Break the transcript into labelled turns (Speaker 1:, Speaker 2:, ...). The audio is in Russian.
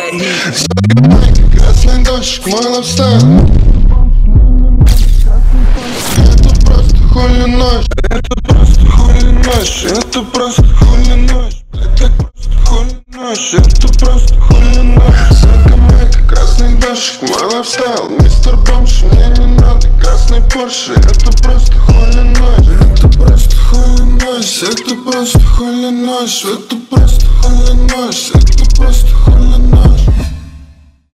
Speaker 1: Красный дождь, мой лайфстайл. Это просто хули ночь. Это просто хули ночь. Это просто хули ночь. Это просто хули ночь. Это просто хули ночь. Сакамайка, красный дождь, мой лайфстайл. Мистер Бомж, мне не надо красный Порше. Это просто хули ночь. Это просто хули ночь. Это просто хули ночь. Это просто хули ночь. Это просто хули ночь.